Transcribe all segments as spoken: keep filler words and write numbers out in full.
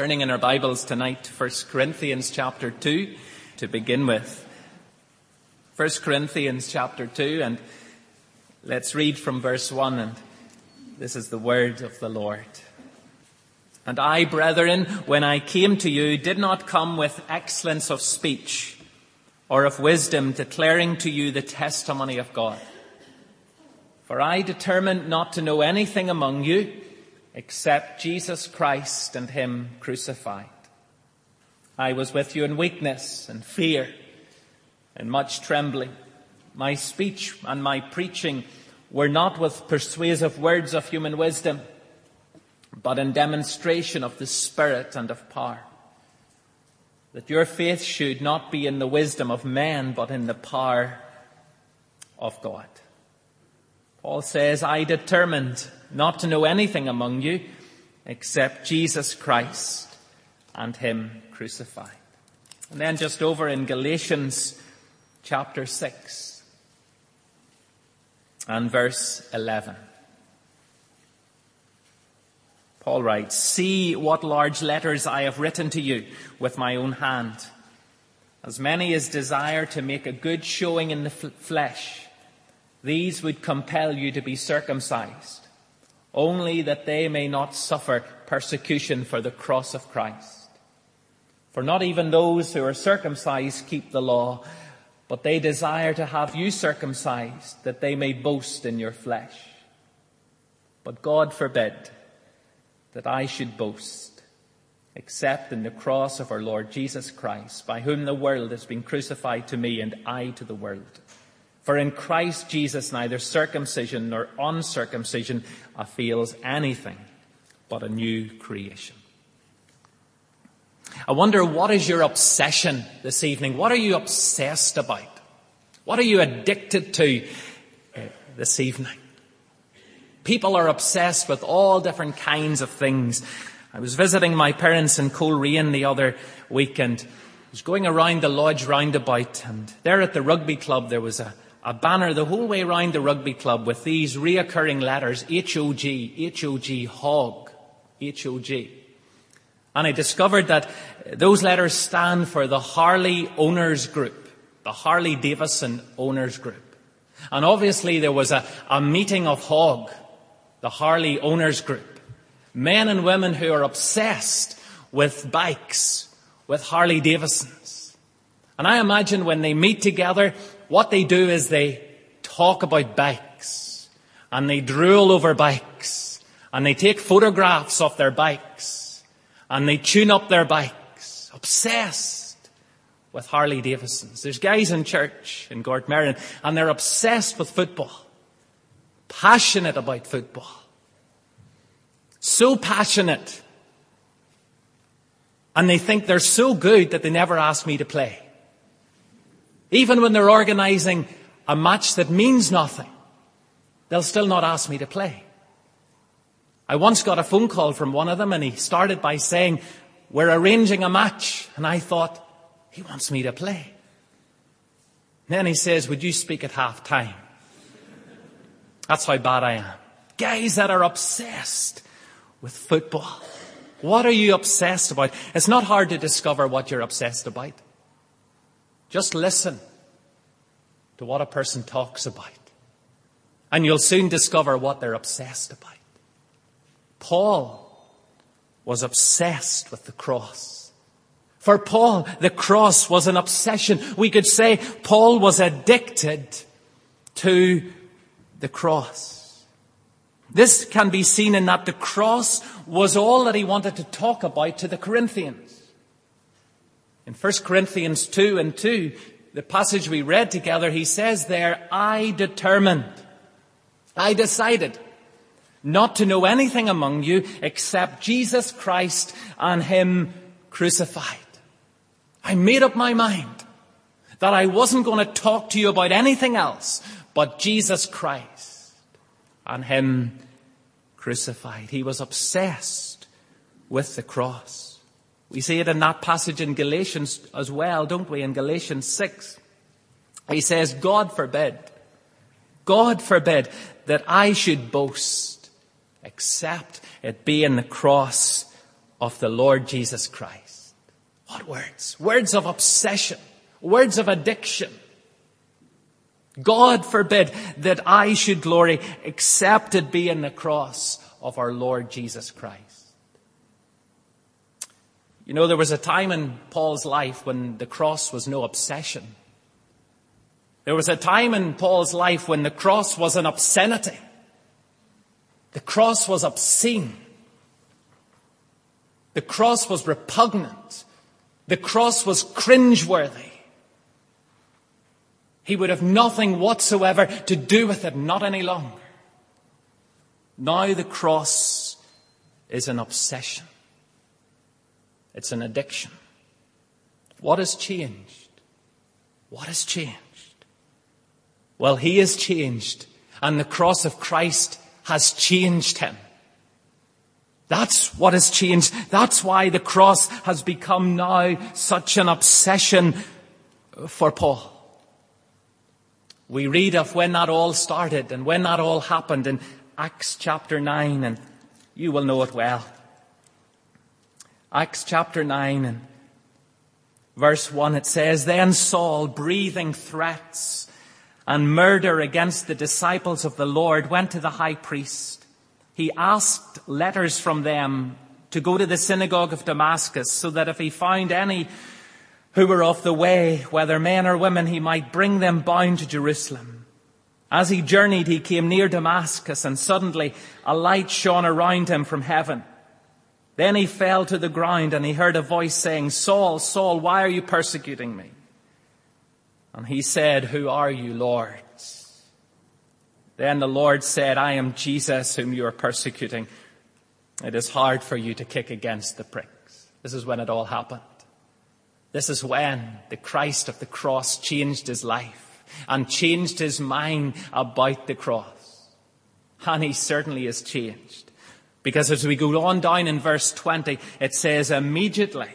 Turning in our Bibles tonight to First Corinthians chapter two to begin with. First Corinthians chapter two, and let's read from verse one, and this is the word of the Lord. And I, brethren, when I came to you, did not come with excellence of speech or of wisdom, declaring to you the testimony of God. For I determined not to know anything among you except Jesus Christ and him crucified. I was with you in weakness and fear and much trembling. My speech and my preaching were not with persuasive words of human wisdom, but in demonstration of the Spirit and of power, that your faith should not be in the wisdom of men, but in the power of God. Paul says, I determined not to know anything among you except Jesus Christ and him crucified. And then just over in Galatians chapter six and verse eleven. Paul writes, see what large letters I have written to you with my own hand. As many as desire to make a good showing in the f- flesh, these would compel you to be circumcised, only that they may not suffer persecution for the cross of Christ. For not even those who are circumcised keep the law, but they desire to have you circumcised, that they may boast in your flesh. But God forbid that I should boast, except in the cross of our Lord Jesus Christ, by whom the world has been crucified to me and I to the world. For in Christ Jesus neither circumcision nor uncircumcision avails anything but a new creation. I wonder, what is your obsession this evening? What are you obsessed about? What are you addicted to this evening? People are obsessed with all different kinds of things. I was visiting my parents in Coleraine the other weekend. I was going around the lodge roundabout, and there at the rugby club there was a A banner the whole way around the rugby club with these reoccurring letters, H O G, H O G, hog, H O G. And I discovered that those letters stand for the Harley Owners Group, the Harley Davidson Owners Group. And obviously there was a, a meeting of hog, the Harley Owners Group. Men and women who are obsessed with bikes, with Harley Davidsons. And I imagine when they meet together, what they do is they talk about bikes, and they drool over bikes, and they take photographs of their bikes, and they tune up their bikes, obsessed with Harley Davidsons. There's guys in church in Gortmerron, and they're obsessed with football, passionate about football. So passionate, and they think they're so good that they never ask me to play. Even when they're organizing a match that means nothing, they'll still not ask me to play. I once got a phone call from one of them, and he started by saying, we're arranging a match. And I thought, he wants me to play. And then he says, would you speak at half time? That's how bad I am. Guys that are obsessed with football. What are you obsessed about? It's not hard to discover what you're obsessed about. Just listen to what a person talks about, and you'll soon discover what they're obsessed about. Paul was obsessed with the cross. For Paul, the cross was an obsession. We could say Paul was addicted to the cross. This can be seen in that the cross was all that he wanted to talk about to the Corinthians. In First Corinthians two and two, the passage we read together, he says there, I determined, I decided not to know anything among you except Jesus Christ and him crucified. I made up my mind that I wasn't going to talk to you about anything else but Jesus Christ and him crucified. He was obsessed with the cross. We see it in that passage in Galatians as well, don't we? In Galatians six, he says, God forbid, God forbid that I should boast except it be in the cross of the Lord Jesus Christ. What words? Words of obsession. Words of addiction. God forbid that I should glory except it be in the cross of our Lord Jesus Christ. You know, there was a time in Paul's life when the cross was no obsession. There was a time in Paul's life when the cross was an obscenity. The cross was obscene. The cross was repugnant. The cross was cringeworthy. He would have nothing whatsoever to do with it, not any longer. Now the cross is an obsession. It's an addiction. What has changed? What has changed? Well, he has changed, and the cross of Christ has changed him. That's what has changed. That's why the cross has become now such an obsession for Paul. We read of when that all started and when that all happened in Acts chapter nine, and you will know it well. Acts chapter nine and verse one, it says, "Then Saul, breathing threats and murder against the disciples of the Lord, went to the high priest. He asked letters from them to go to the synagogue of Damascus, so that if he found any who were of the way, whether men or women, he might bring them bound to Jerusalem. As he journeyed, he came near Damascus, and suddenly a light shone around him from heaven. Then he fell to the ground, and he heard a voice saying, 'Saul, Saul, why are you persecuting me?' And he said, 'Who are you, Lord?' Then the Lord said, 'I am Jesus whom you are persecuting. It is hard for you to kick against the pricks.'" This is when it all happened. This is when the Christ of the cross changed his life and changed his mind about the cross. And he certainly has changed. Because as we go on down in verse twenty, it says, "Immediately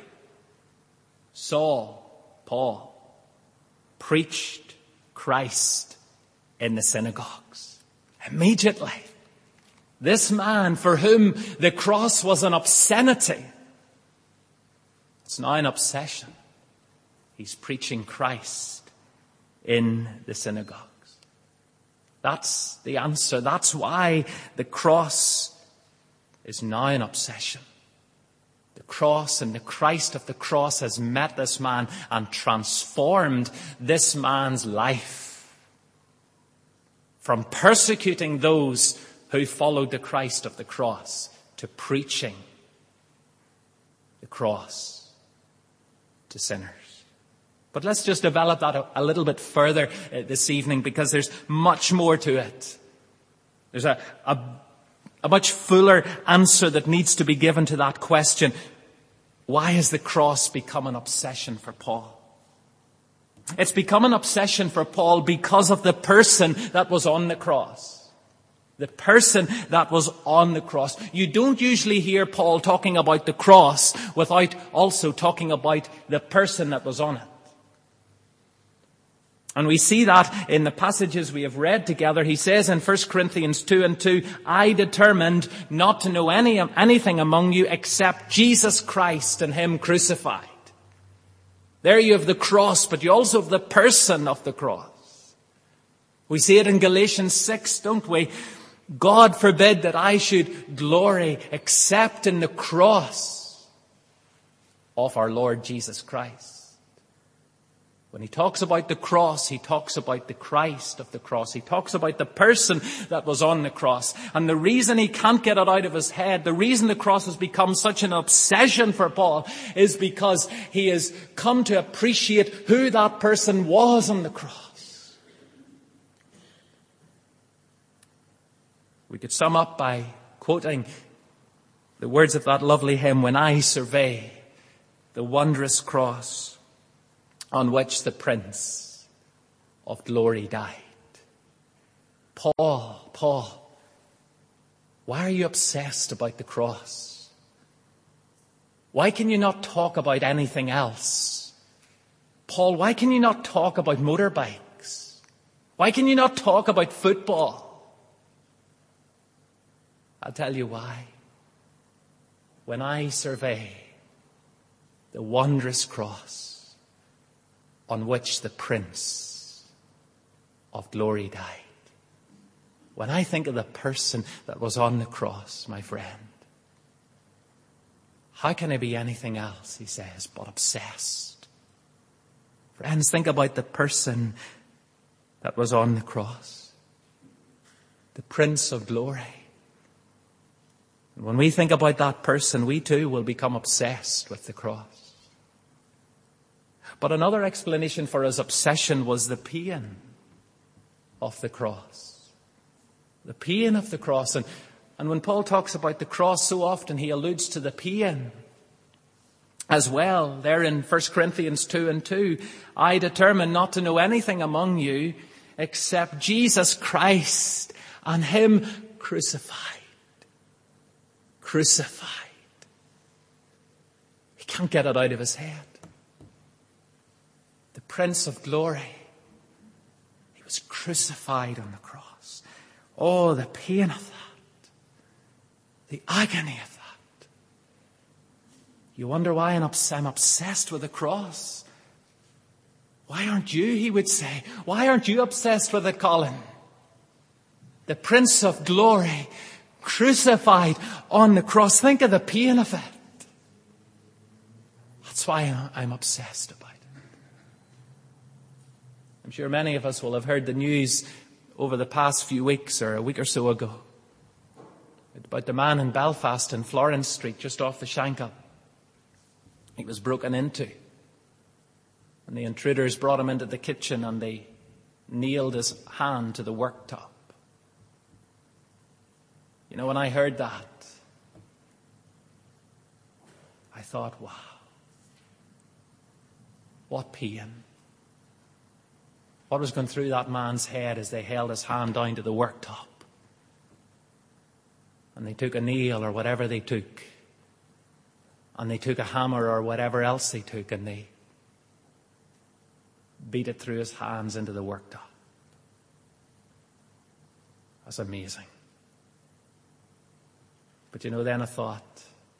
Saul," Paul, "preached Christ in the synagogues." Immediately. This man for whom the cross was an obscenity, it's now an obsession. He's preaching Christ in the synagogues. That's the answer. That's why the cross is now an obsession. The cross and the Christ of the cross has met this man and transformed this man's life from persecuting those who followed the Christ of the cross to preaching the cross to sinners. But let's just develop that a, a little bit further uh, this evening, because there's much more to it. There's a, a, a much fuller answer that needs to be given to that question. Why has the cross become an obsession for Paul? It's become an obsession for Paul because of the person that was on the cross. The person that was on the cross. You don't usually hear Paul talking about the cross without also talking about the person that was on it. And we see that in the passages we have read together. He says in First Corinthians two and two, "I determined not to know any anything among you except Jesus Christ and him crucified." There you have the cross, but you also have the person of the cross. We see it in Galatians six, don't we? "God forbid that I should glory except in the cross of our Lord Jesus Christ." When he talks about the cross, he talks about the Christ of the cross. He talks about the person that was on the cross. And the reason he can't get it out of his head, the reason the cross has become such an obsession for Paul, is because he has come to appreciate who that person was on the cross. We could sum up by quoting the words of that lovely hymn, "When I survey the wondrous cross on which the Prince of Glory died." Paul, Paul, why are you obsessed about the cross? Why can you not talk about anything else? Paul, why can you not talk about motorbikes? Why can you not talk about football? I'll tell you why. when I survey the wondrous cross on which the Prince of Glory died. When I think of the person that was on the cross, my friend, how can I be anything else, he says, but obsessed? Friends, think about the person that was on the cross, the Prince of Glory. And when we think about that person, we too will become obsessed with the cross. But another explanation for his obsession was the pain of the cross. The pain of the cross. And, and when Paul talks about the cross, so often he alludes to the pain as well. There in First Corinthians two and two, I determined not to know anything among you except Jesus Christ and him crucified. Crucified. He can't get it out of his head. The Prince of Glory, he was crucified on the cross. Oh, the pain of that. The agony of that. You wonder why I'm obsessed with the cross? Why aren't you, he would say. Why aren't you obsessed with it, Colin? The Prince of Glory, crucified on the cross. Think of the pain of it. That's why I'm obsessed about it. I'm sure many of us will have heard the news over the past few weeks or a week or so ago about the man in Belfast in Florence Street, just off the Shankill. He was broken into. And the intruders brought him into the kitchen and they nailed his hand to the worktop. You know, when I heard that, I thought, wow, what pain. What was going through that man's head as they held his hand down to the worktop? And they took a nail or whatever they took. And they took a hammer or whatever else they took and they beat it through his hands into the worktop. That's amazing. But you know, then I thought,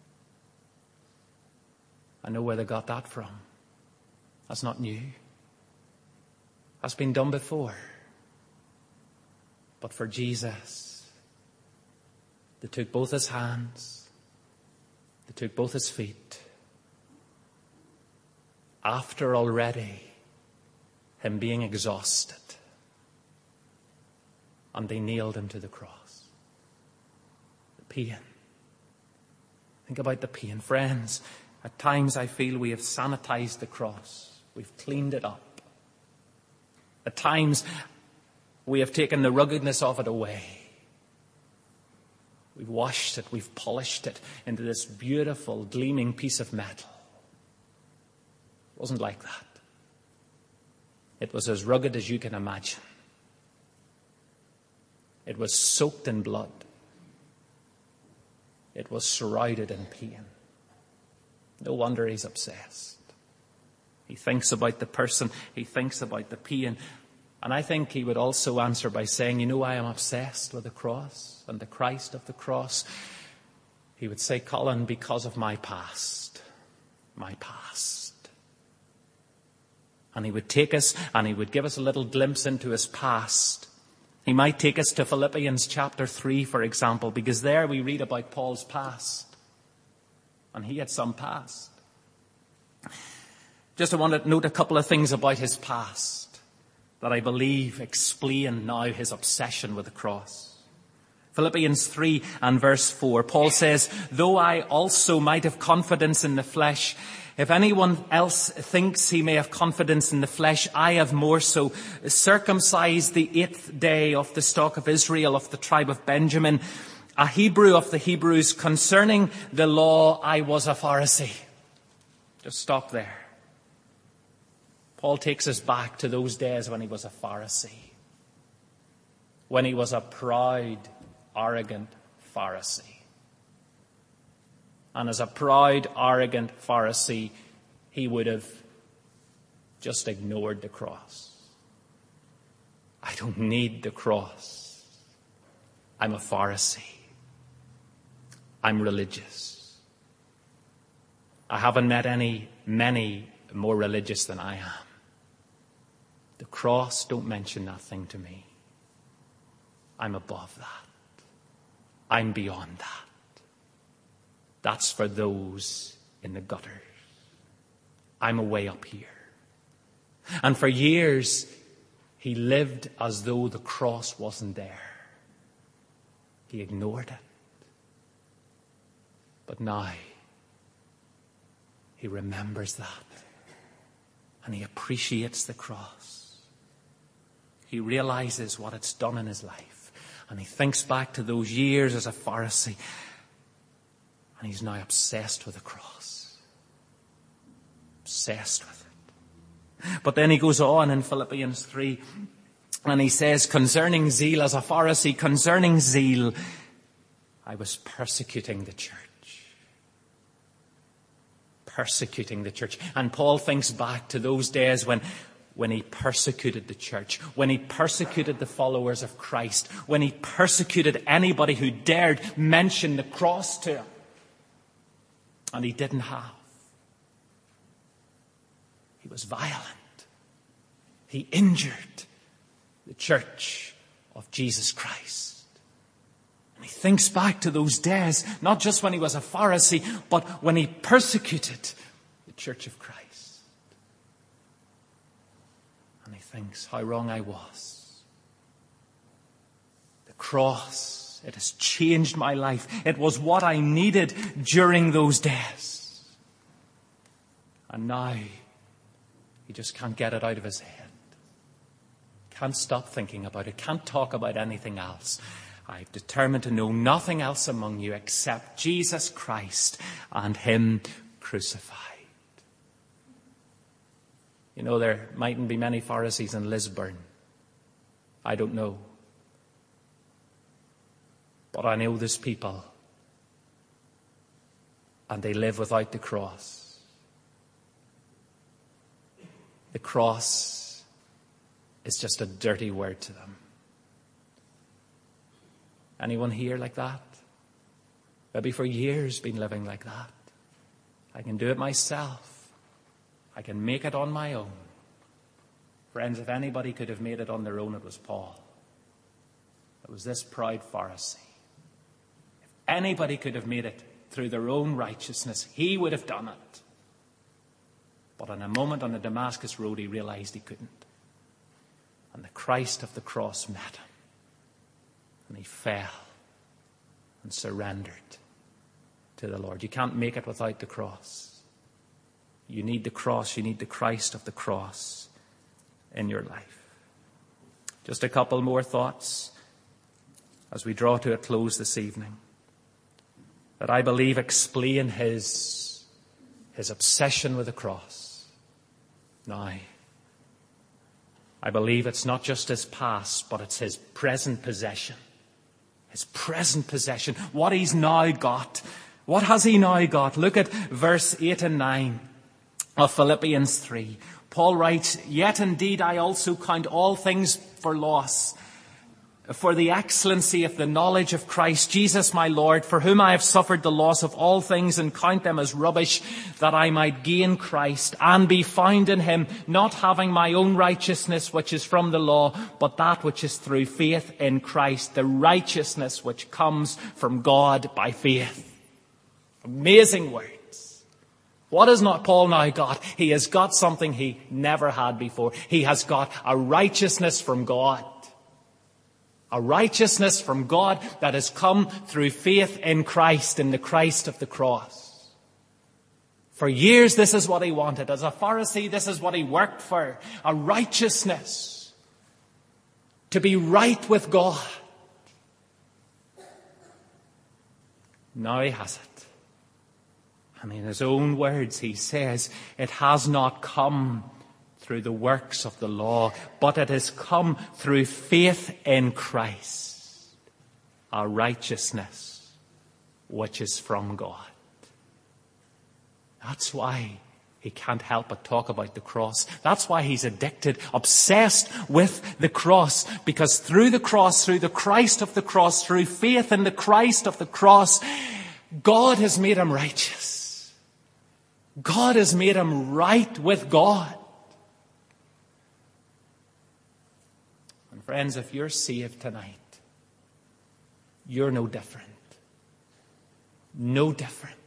I know where they got that from. That's not new. That's been done before. But for Jesus, they took both his hands, they took both his feet, after already him being exhausted, and they nailed him to the cross. The pain. Think about the pain. Friends, at times I feel we have sanitized the cross. We've cleaned it up. At times we have taken the ruggedness of it away. We've washed it, we've polished it into this beautiful, gleaming piece of metal. It wasn't like that. It was as rugged as you can imagine. It was soaked in blood. It was shrouded in pain. No wonder he's obsessed. He thinks about the person. He thinks about the pain. And I think he would also answer by saying, you know why I'm obsessed with the cross and the Christ of the cross? He would say, Colin, because of my past. My past. And he would take us and he would give us a little glimpse into his past. He might take us to Philippians chapter three, for example, because there we read about Paul's past. And he had some past. Just I want to note a couple of things about his past that I believe explain now his obsession with the cross. Philippians three and verse four, Paul says, though I also might have confidence in the flesh, if anyone else thinks he may have confidence in the flesh, I have more so. Circumcised the eighth day of the stock of Israel, of the tribe of Benjamin, a Hebrew of the Hebrews, concerning the law I was a Pharisee. Just stop there. Paul takes us back to those days when he was a Pharisee. When he was a proud, arrogant Pharisee. And as a proud, arrogant Pharisee, he would have just ignored the cross. I don't need the cross. I'm a Pharisee. I'm religious. I haven't met any, many more religious than I am. The cross, don't mention that thing to me. I'm above that. I'm beyond that. That's for those in the gutters. I'm away up here. And for years, he lived as though the cross wasn't there. He ignored it. But now, he remembers that. And he appreciates the cross. He realizes what it's done in his life. And he thinks back to those years as a Pharisee. And he's now obsessed with the cross. Obsessed with it. But then he goes on in Philippians three. And he says, concerning zeal, as a Pharisee, concerning zeal, I was persecuting the church. Persecuting the church. And Paul thinks back to those days when, when he persecuted the church, when he persecuted the followers of Christ, when he persecuted anybody who dared mention the cross to him. And he didn't have. He was violent. He injured the church of Jesus Christ. And he thinks back to those days, not just when he was a Pharisee, but when he persecuted the church of Christ. And he thinks how wrong I was. The cross, it has changed my life. It was what I needed during those days. And now, he just can't get it out of his head. Can't stop thinking about it. Can't talk about anything else. I've determined to know nothing else among you except Jesus Christ and him crucified. You know, there mightn't be many Pharisees in Lisburn. I don't know. But I know there's people. And they live without the cross. The cross is just a dirty word to them. Anyone here like that? Maybe for years been living like that. I can do it myself. I can make it on my own. Friends, if anybody could have made it on their own, it was Paul. It was this proud Pharisee. If anybody could have made it through their own righteousness, he would have done it. But in a moment on the Damascus road, he realized he couldn't. And the Christ of the cross met him. And he fell and surrendered to the Lord. You can't make it without the cross. You need the cross. You need the Christ of the cross in your life. Just a couple more thoughts as we draw to a close this evening that I believe explain his, his obsession with the cross. Now, I believe it's not just his past, but it's his present possession. His present possession. What he's now got. What has he now got? Look at verse eight and nine of Philippians three. Paul writes, yet indeed I also count all things for loss, for the excellency of the knowledge of Christ Jesus my Lord, for whom I have suffered the loss of all things and count them as rubbish, that I might gain Christ and be found in him, not having my own righteousness which is from the law, but that which is through faith in Christ, the righteousness which comes from God by faith. Amazing words. What has not Paul now got? He has got something he never had before. He has got a righteousness from God. A righteousness from God that has come through faith in Christ, in the Christ of the cross. For years, this is what he wanted. As a Pharisee, this is what he worked for. A righteousness. To be right with God. Now he has it. And in his own words, he says, it has not come through the works of the law, but it has come through faith in Christ, our righteousness, which is from God. That's why he can't help but talk about the cross. That's why he's addicted, obsessed with the cross, because through the cross, through the Christ of the cross, through faith in the Christ of the cross, God has made him righteous. God has made him right with God. And friends, if you're saved tonight, you're no different. No different.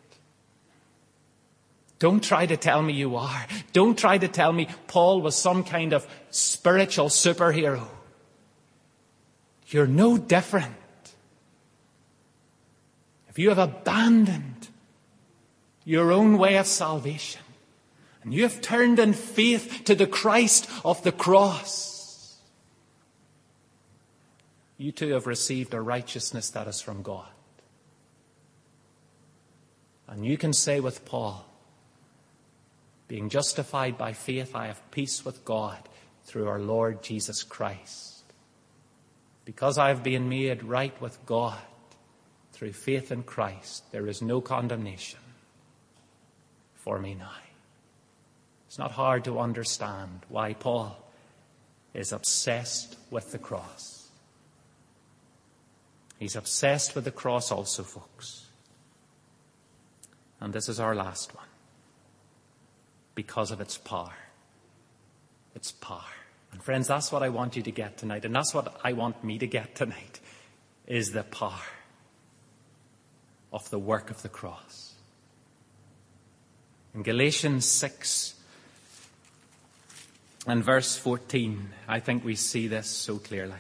Don't try to tell me you are. Don't try to tell me Paul was some kind of spiritual superhero. You're no different. If you have abandoned your own way of salvation and you have turned in faith to the Christ of the cross, you too have received a righteousness that is from God. And you can say with Paul, being justified by faith, I have peace with God through our Lord Jesus Christ. Because I have been made right with God through faith in Christ, there is no condemnation for me now. It's not hard to understand why Paul is obsessed with the cross. He's obsessed with the cross also, folks. And this is our last one. Because of its power. Its power. And friends, that's what I want you to get tonight. And that's what I want me to get tonight. Is the power of the work of the cross. In Galatians six and verse fourteen, I think we see this so clearly.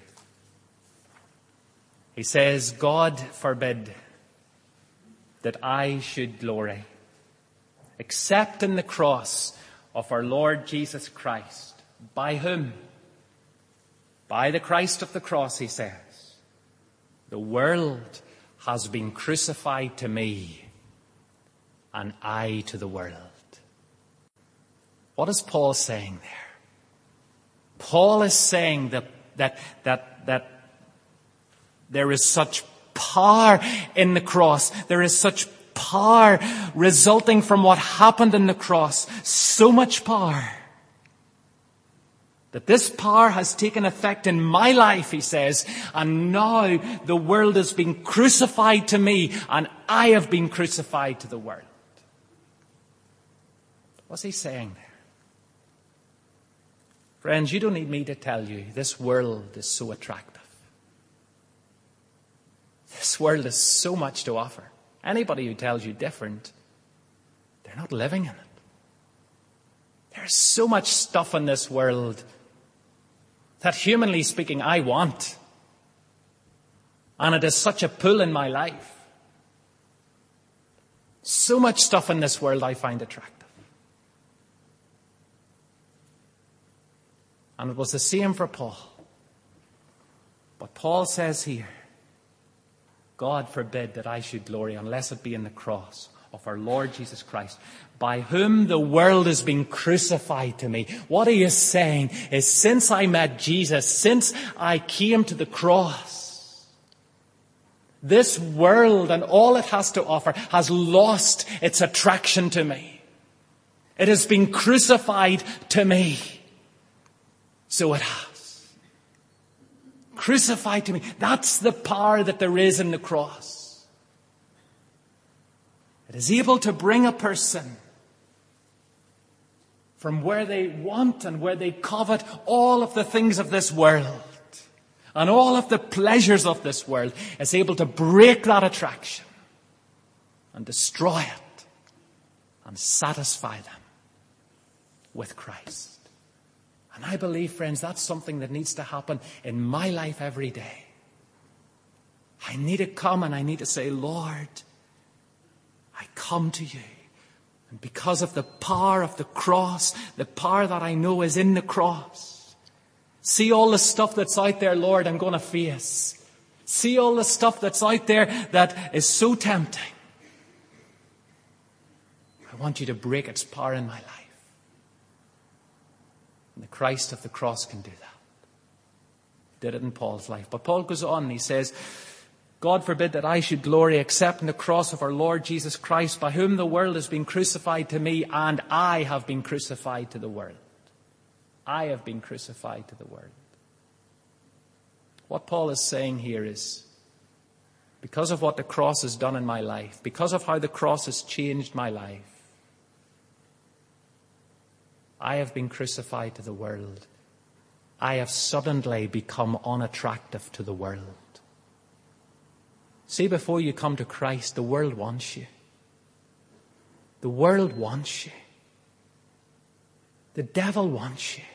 He says, God forbid that I should glory except in the cross of our Lord Jesus Christ, by whom? By the Christ of the cross, he says, the world has been crucified to me, and I to the world. What is Paul saying there? Paul is saying that that that that there is such power in the cross. There is such power resulting from what happened in the cross. So much power. That this power has taken effect in my life, he says, and now the world has been crucified to me, and I have been crucified to the world. What's he saying there? Friends, you don't need me to tell you this world is so attractive. This world has so much to offer. Anybody who tells you different, they're not living in it. There's so much stuff in this world that, humanly speaking, I want. And it is such a pull in my life. So much stuff in this world I find attractive. And it was the same for Paul. But Paul says here, God forbid that I should glory unless it be in the cross of our Lord Jesus Christ, by whom the world is being crucified to me. What he is saying is, since I met Jesus, since I came to the cross, this world and all it has to offer has lost its attraction to me. It has been crucified to me. So it has. Crucified to me. That's the power that there is in the cross. It is able to bring a person from where they want and where they covet all of the things of this world and all of the pleasures of this world. It's able to break that attraction and destroy it and satisfy them with Christ. And I believe, friends, that's something that needs to happen in my life every day. I need to come and I need to say, Lord, I come to you. And because of the power of the cross, the power that I know is in the cross, see all the stuff that's out there, Lord, I'm going to face. See all the stuff that's out there that is so tempting. I want you to break its power in my life. And the Christ of the cross can do that. He did it in Paul's life. But Paul goes on and he says, God forbid that I should glory except in the cross of our Lord Jesus Christ, by whom the world has been crucified to me, and I have been crucified to the world. I have been crucified to the world. What Paul is saying here is, because of what the cross has done in my life, because of how the cross has changed my life, I have been crucified to the world. I have suddenly become unattractive to the world. See, before you come to Christ, the world wants you. The world wants you. The devil wants you.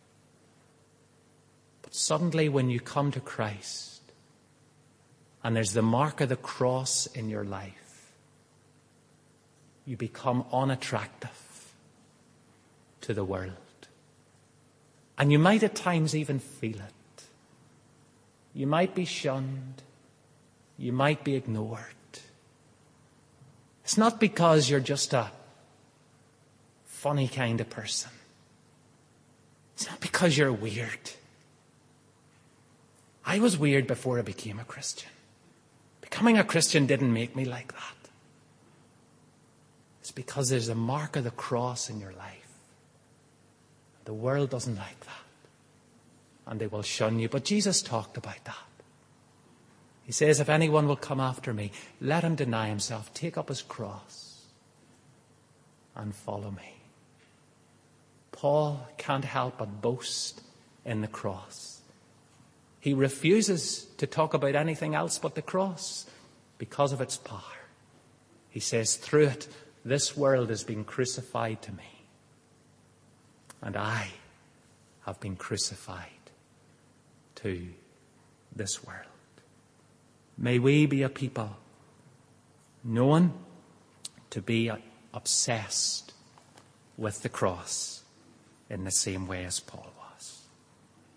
But suddenly when you come to Christ and there's the mark of the cross in your life, you become unattractive to the world. And you might at times even feel it. You might be shunned. You might be ignored. It's not because you're just a funny kind of person. It's not because you're weird. I was weird before I became a Christian. Becoming a Christian didn't make me like that. It's because there's a mark of the cross in your life. The world doesn't like that. And they will shun you. But Jesus talked about that. He says, if anyone will come after me, let him deny himself, take up his cross, and follow me. Paul can't help but boast in the cross. He refuses to talk about anything else but the cross because of its power. He says, through it, this world has been crucified to me. And I have been crucified to this world. May we be a people known to be obsessed with the cross in the same way as Paul was.